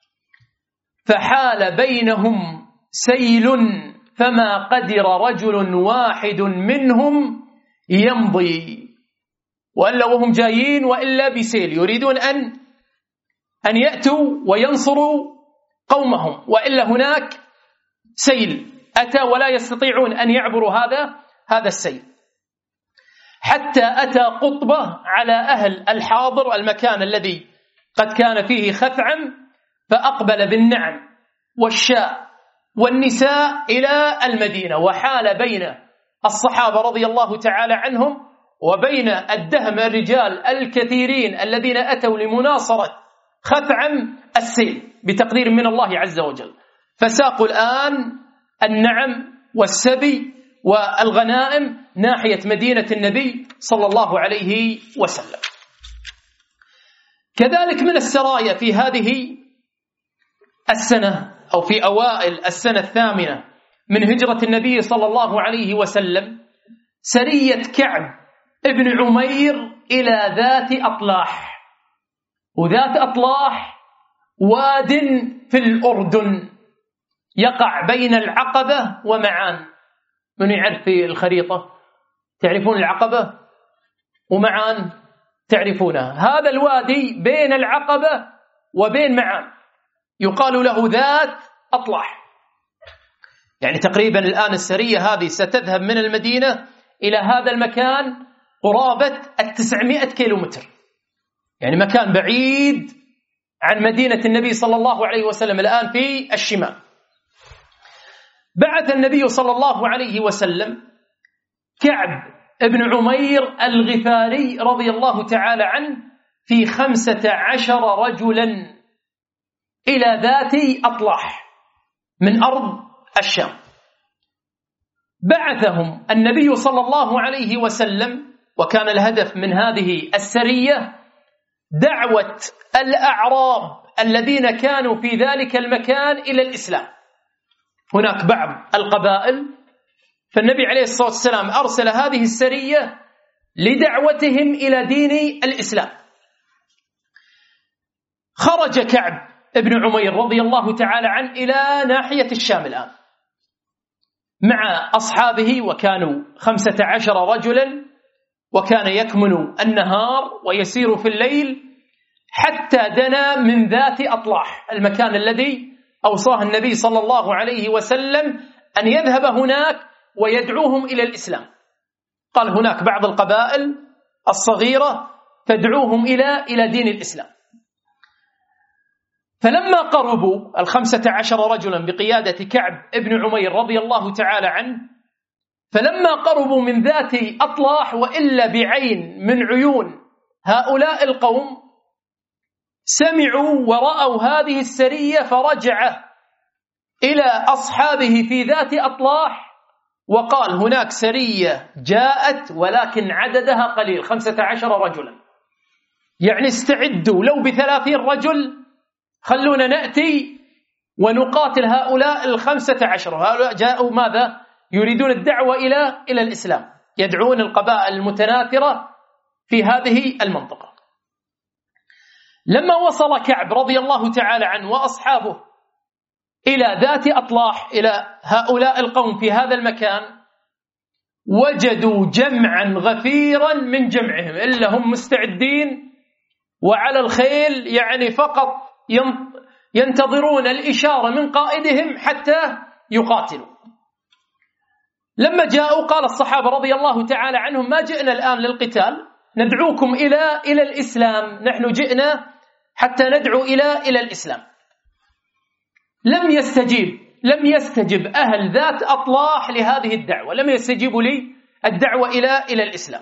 فحال بينهم سيل فما قدر رجل واحد منهم يمضي، وإلا وهم جايين وإلا بسيل يريدون أن أن يأتوا وينصروا قومهم، وإلا هناك سيل أتى ولا يستطيعون أن يعبروا هذا هذا السيل. حتى أتى قطبة على أهل الحاضر المكان الذي قد كان فيه خثعم، فأقبل بالنعم والشاء والنساء إلى المدينة، وحال بين الصحابة رضي الله تعالى عنهم وبين الدهم الرجال الكثيرين الذين أتوا لمناصرة خثعم السيل بتقدير من الله عز وجل. فساقوا الآن النعم والسبي والغنائم ناحية مدينة النبي صلى الله عليه وسلم. كذلك من السرايا في هذه السنة أو في أوائل السنة الثامنة من هجرة النبي صلى الله عليه وسلم سرية كعب ابن عمير إلى ذات أطلاح. وذات أطلاح واد في الأردن يقع بين العقبة ومعان. من يعرف في الخريطة؟ تعرفون العقبة ومعان؟ تعرفونها. هذا الوادي بين العقبة وبين معان يقال له ذات أطلاح. يعني تقريبا الآن السرية هذه ستذهب من المدينة إلى هذا المكان قرابة التسعمائة كيلومتر، يعني مكان بعيد عن مدينة النبي صلى الله عليه وسلم الآن في الشمال. بعث النبي صلى الله عليه وسلم كعب ابن عمير الغفاري رضي الله تعالى عنه في خمسة عشر رجلا إلى ذات أطلاح من أرض الشام. بعثهم النبي صلى الله عليه وسلم، وكان الهدف من هذه السرية دعوة الأعراب الذين كانوا في ذلك المكان إلى الإسلام. هناك بعض القبائل، فالنبي عليه الصلاة والسلام أرسل هذه السرية لدعوتهم إلى دين الإسلام. خرج كعب ابن عمير رضي الله تعالى عنه إلى ناحية الشام الآن مع أصحابه، وكانوا خمسة عشر رجلا، وكان يكمن النهار ويسير في الليل حتى دنا من ذات أطلاح، المكان الذي أوصاه النبي صلى الله عليه وسلم أن يذهب هناك ويدعوهم إلى الإسلام. قال هناك بعض القبائل الصغيرة تدعوهم إلى إلى دين الإسلام. فلما قربوا الخمسة عشر رجلا بقيادة كعب ابن عمير رضي الله تعالى عنه، فلما قربوا من ذات أطلاح وإلا بعين من عيون هؤلاء القوم، سمعوا ورأوا هذه السرية، فرجع إلى أصحابه في ذات أطلاح وقال هناك سرية جاءت ولكن عددها قليل، خمسة عشر رجلا، يعني استعدوا لو بثلاثين رجل، خلونا نأتي ونقاتل هؤلاء الخمسة عشر. هؤلاء جاءوا ماذا؟ يريدون الدعوة إلى إلى الإسلام، يدعون القبائل المتناثرة في هذه المنطقة. لما وصل كعب رضي الله تعالى عنه وأصحابه إلى ذات أطلاح، إلى هؤلاء القوم في هذا المكان، وجدوا جمعا غفيرا من جمعهم، إلا هم مستعدين وعلى الخيل، يعني فقط ينتظرون الإشارة من قائدهم حتى يقاتلوا. لما جاءوا قال الصحابة رضي الله تعالى عنهم ما جئنا الآن للقتال، ندعوكم إلى إلى الإسلام، نحن جئنا حتى ندعو إلى إلى الإسلام. لم يستجيب لم يستجب أهل ذات أطلاح لهذه الدعوة، لم يستجيبوا لي الدعوة إلى إلى الإسلام،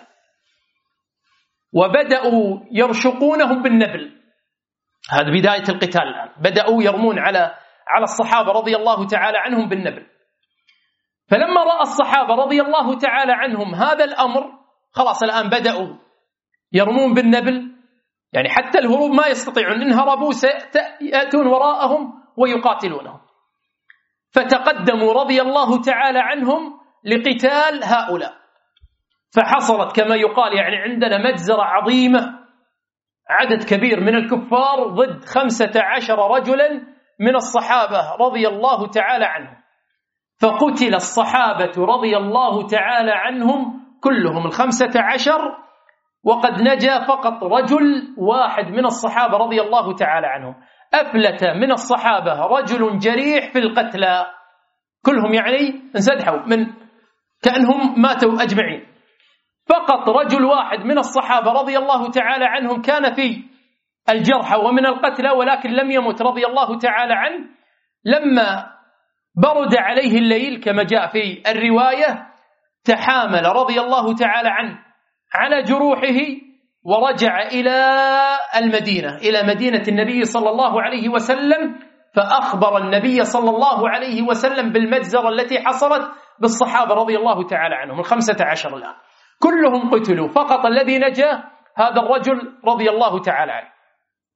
وبدأوا يرشقونهم بالنبل. هذا بداية القتال الآن، بدأوا يرمون على على الصحابة رضي الله تعالى عنهم بالنبل. فلما رأى الصحابة رضي الله تعالى عنهم هذا الأمر، خلاص الآن بدأوا يرمون بالنبل، يعني حتى الهروب ما يستطيعون، إن هربوا سيأتون وراءهم ويقاتلونهم. فتقدموا رضي الله تعالى عنهم لقتال هؤلاء، فحصلت كما يقال يعني عندنا مجزرة عظيمة، عدد كبير من الكفار ضد خمسة عشر رجلا من الصحابة رضي الله تعالى عنهم. فقتل الصحابة رضي الله تعالى عنهم كلهم الخمسة عشر، وقد نجا فقط رجل واحد من الصحابة رضي الله تعالى عنهم. أفلت من الصحابة رجل جريح في القتلى، كلهم يعني انسدحوا من كأنهم ماتوا أجمعين. فقط رجل واحد من الصحابة رضي الله تعالى عنهم كان في الجرحى ومن القتلى، ولكن لم يمت رضي الله تعالى عنه. لما برد عليه الليل كما جاء في الرواية، تحامل رضي الله تعالى عنه على جروحه ورجع إلى المدينة، إلى مدينة النبي صلى الله عليه وسلم، فأخبر النبي صلى الله عليه وسلم بالمجزرة التي حصلت بالصحابة رضي الله تعالى عنهم الخمسة عشر الآن، كلهم قتلوا، فقط الذي نجا هذا الرجل رضي الله تعالى عنه.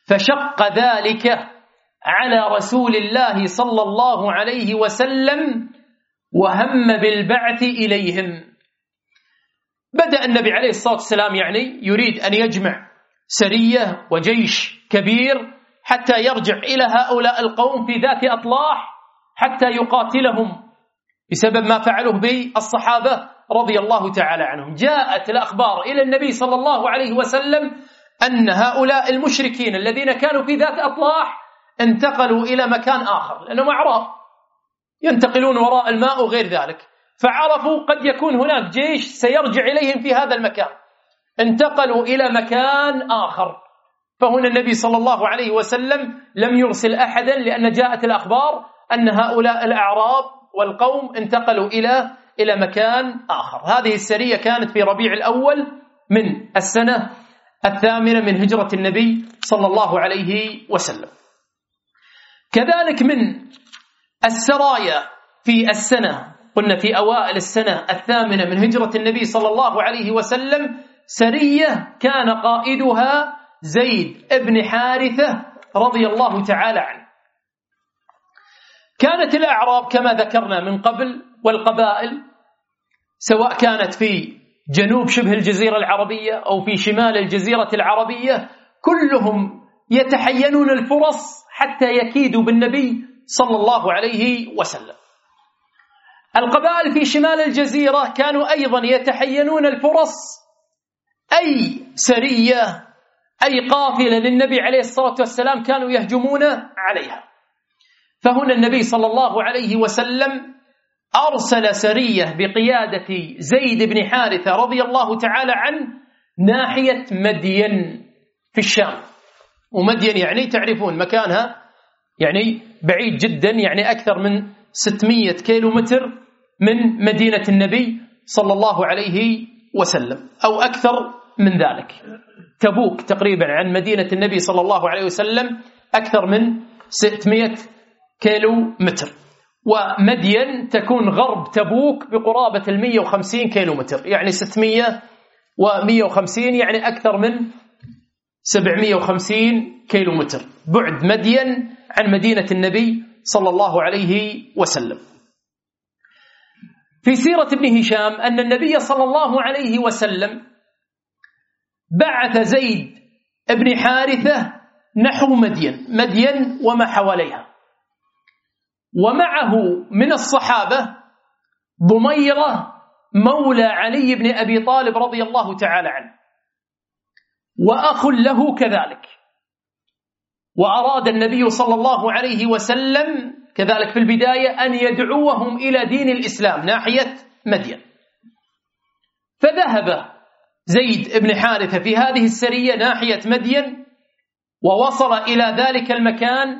فشق ذلك على رسول الله صلى الله عليه وسلم وهم بالبعث إليهم. بدأ النبي عليه الصلاة والسلام يعني يريد أن يجمع سرية وجيش كبير حتى يرجع إلى هؤلاء القوم في ذات أطلاح حتى يقاتلهم بسبب ما فعلوه بالصحابة رضي الله تعالى عنهم. جاءت الأخبار إلى النبي صلى الله عليه وسلم أن هؤلاء المشركين الذين كانوا في ذات أطلاح انتقلوا إلى مكان آخر، لأنهم أعراب ينتقلون وراء الماء وغير ذلك، فعرفوا قد يكون هناك جيش سيرجع إليهم في هذا المكان، انتقلوا إلى مكان آخر. فهنا النبي صلى الله عليه وسلم لم يرسل أحدا، لأن جاءت الأخبار أن هؤلاء الأعراب والقوم انتقلوا إلى إلى مكان آخر. هذه السرية كانت في ربيع الأول من السنة الثامنة من هجرة النبي صلى الله عليه وسلم. كذلك من السرايا في السنة، قلنا في أوائل السنة الثامنة من هجرة النبي صلى الله عليه وسلم، سرية كان قائدها زيد بن حارثة رضي الله تعالى عنه. كانت الأعراب كما ذكرنا من قبل والقبائل، سواء كانت في جنوب شبه الجزيرة العربية أو في شمال الجزيرة العربية، كلهم يتحينون الفرص حتى يكيدوا بالنبي صلى الله عليه وسلم. القبائل في شمال الجزيرة كانوا أيضا يتحينون الفرص، أي سرية أي قافلة للنبي عليه الصلاة والسلام كانوا يهجمون عليها. فهنا النبي صلى الله عليه وسلم أرسل سرية بقيادة زيد بن حارثة رضي الله تعالى عنه ناحية مدين في الشام. ومدين يعني تعرفون مكانها يعني بعيد جدا، يعني أكثر من ستمائة كيلو متر من مدينة النبي صلى الله عليه وسلم، أو أكثر من ذلك. تبوك تقريبا عن مدينة النبي صلى الله عليه وسلم أكثر من ستمائة كيلو متر، ومدين تكون غرب تبوك بقرابة المئة وخمسين كيلو متر، يعني ستمائة ومئة وخمسين يعني أكثر من سبعمائة وخمسين كيلو متر بعد مدين عن مدينة النبي صلى الله عليه وسلم. في سيرة ابن هشام أن النبي صلى الله عليه وسلم بعث زيد بن حارثة نحو مدين مدين وما حواليها، ومعه من الصحابة ضميرة مولى علي بن أبي طالب رضي الله تعالى عنه، وأخ له كذلك. وأراد النبي صلى الله عليه وسلم كذلك في البداية أن يدعوهم إلى دين الإسلام ناحية مدين. فذهب زيد بن حارثة في هذه السرية ناحية مدين، ووصل إلى ذلك المكان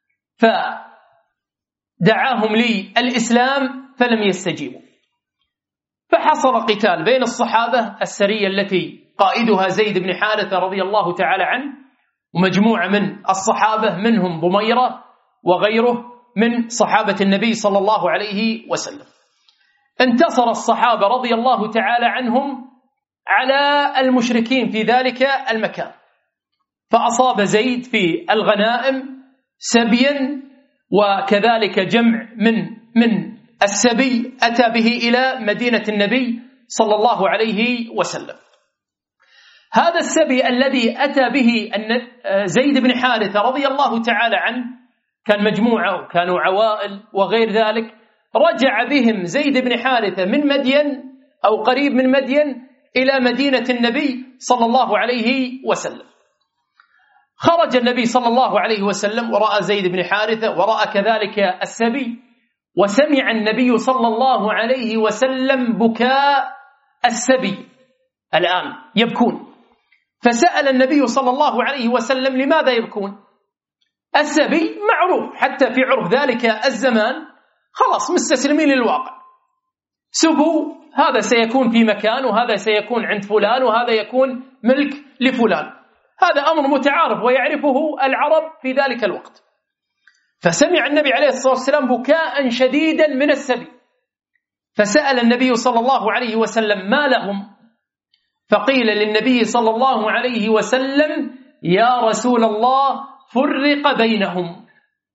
فدعاهم للإسلام فلم يستجيبوا، فحصل قتال بين الصحابة. السرية التي قائدها زيد بن حارثة رضي الله تعالى عنه ومجموعة من الصحابة منهم ضميرة وغيره من صحابة النبي صلى الله عليه وسلم. انتصر الصحابة رضي الله تعالى عنهم على المشركين في ذلك المكان، فأصاب زيد في الغنائم سبيا وكذلك جمع من من السبي أتى به إلى مدينة النبي صلى الله عليه وسلم. هذا السبي الذي أتى به زيد بن حارثة رضي الله تعالى عنه كان مجموعة وكانوا عوائل وغير ذلك، رجع بهم زيد بن حارثة من مدين أو قريب من مدين إلى مدينة النبي صلى الله عليه وسلم. خرج النبي صلى الله عليه وسلم ورأى زيد بن حارثة ورأى كذلك السبي، وسمع النبي صلى الله عليه وسلم بكاء السبي الآن يبكون، فسأل النبي صلى الله عليه وسلم لماذا يبكون؟ السبي معروف حتى في عرف ذلك الزمان، خلاص مستسلمين للواقع، سبوا هذا سيكون في مكان وهذا سيكون عند فلان وهذا يكون ملك لفلان، هذا أمر متعارف ويعرفه العرب في ذلك الوقت. فسمع النبي عليه الصلاة والسلام بكاء شديدا من السبي، فسأل النبي صلى الله عليه وسلم ما لهم؟ فقيل للنبي صلى الله عليه وسلم يا رسول الله فرق بينهم،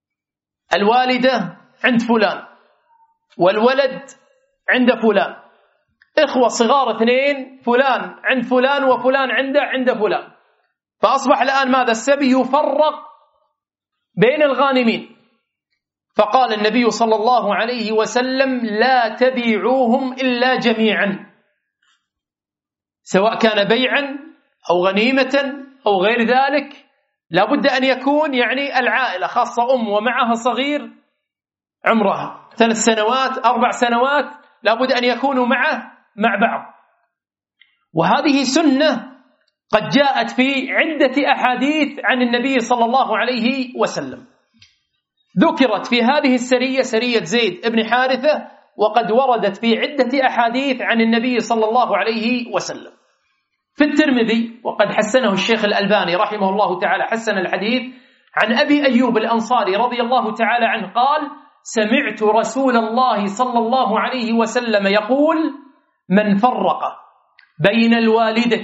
الوالدة عند فلان والولد عند فلان، إخوة صغار اثنين، فلان عند فلان وفلان عنده عند فلان، فأصبح الآن ماذا؟ السبي يفرق بين الغانمين. فقال النبي صلى الله عليه وسلم لا تبيعوهم إلا جميعا، سواء كان بيعا أو غنيمة أو غير ذلك، لابد أن يكون يعني العائلة خاصة أم ومعها صغير عمرها ثلاث سنوات أربع سنوات، لابد أن يكونوا معه مع بعض. وهذه سنة قد جاءت في عدة أحاديث عن النبي صلى الله عليه وسلم، ذكرت في هذه السرية سرية زيد بن حارثة، وقد وردت في عدة أحاديث عن النبي صلى الله عليه وسلم. في الترمذي وقد حسنه الشيخ الألباني رحمه الله تعالى، حسن الحديث عن أبي أيوب الأنصاري رضي الله تعالى عنه قال: سمعت رسول الله صلى الله عليه وسلم يقول: من فرق بين الوالدة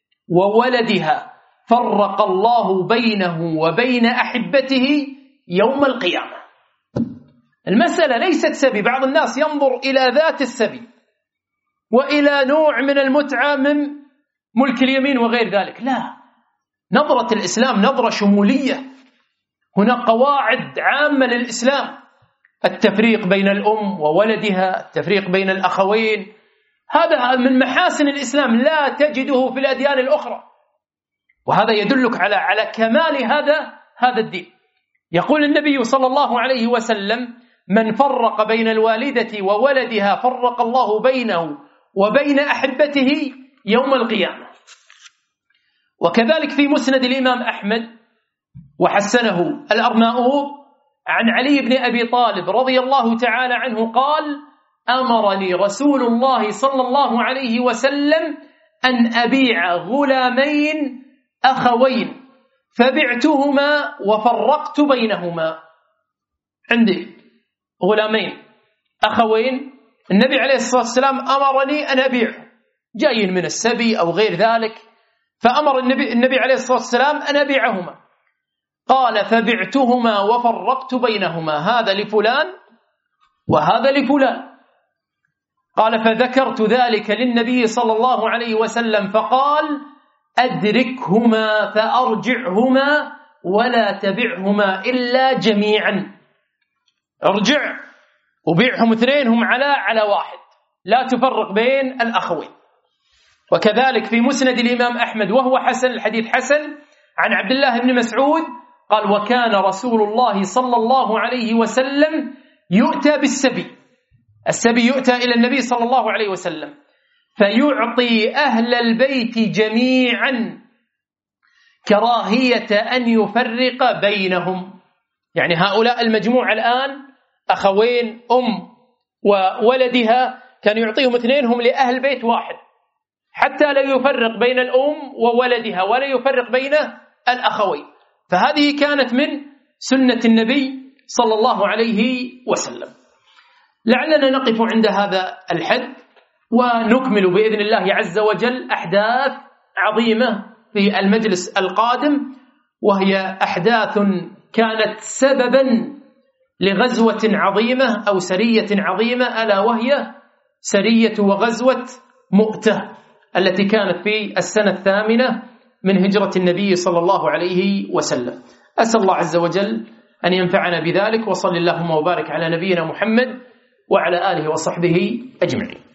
وولدها فرق الله بينه وبين أحبته يوم القيامة. المسألة ليست سبي، بعض الناس ينظر إلى ذات السبي وإلى نوع من المتعة من ملك اليمين وغير ذلك، لا، نظرة الإسلام نظرة شمولية، هناك قواعد عامة للإسلام، التفريق بين الأم وولدها، التفريق بين الأخوين، هذا من محاسن الإسلام لا تجده في الأديان الأخرى، وهذا يدلك على على كمال هذا هذا الدين. يقول النبي صلى الله عليه وسلم: من فرق بين الوالدة وولدها فرق الله بينه وبين أحبته يوم القيامة. وكذلك في مسند الإمام أحمد وحسنه الأرناؤوط عن علي بن أبي طالب رضي الله تعالى عنه قال: أمرني رسول الله صلى الله عليه وسلم أن أبيع غلامين أخوين فبعتهما وفرقت بينهما. عندي غلامين أخوين، النبي عليه الصلاة والسلام أمرني أن أبيع، جايين من السبي أو غير ذلك، فأمر النبي, النبي عليه الصلاة والسلام أن أبيعهما، قال: فبعتهما وفرقت بينهما، هذا لفلان وهذا لفلان. قال: فذكرت ذلك للنبي صلى الله عليه وسلم فقال: أدركهما فأرجعهما ولا تبعهما إلا جميعا، ارجع وبيعهم اثنين هم على على واحد، لا تفرق بين الأخوين. وكذلك في مسند الإمام أحمد وهو حسن، الحديث حسن، عن عبد الله بن مسعود قال: وكان رسول الله صلى الله عليه وسلم يؤتى بالسبي، السبي يؤتى إلى النبي صلى الله عليه وسلم فيعطي أهل البيت جميعا كراهية أن يفرق بينهم، يعني هؤلاء المجموعة الآن أخوين أم وولدها كان يعطيهم اثنين هم لأهل بيت واحد، حتى لا يفرق بين الأم وولدها ولا يفرق بين الأخوين. فهذه كانت من سنة النبي صلى الله عليه وسلم. لعلنا نقف عند هذا الحد ونكمل بإذن الله عز وجل أحداث عظيمة في المجلس القادم، وهي أحداث كانت سببا لغزوة عظيمة أو سرية عظيمة، ألا وهي سرية وغزوة مؤتة التي كانت في السنة الثامنة من هجرة النبي صلى الله عليه وسلم. أسأل الله عز وجل أن ينفعنا بذلك، وصل اللهم وبارك على نبينا محمد وعلى آله وصحبه أجمعين.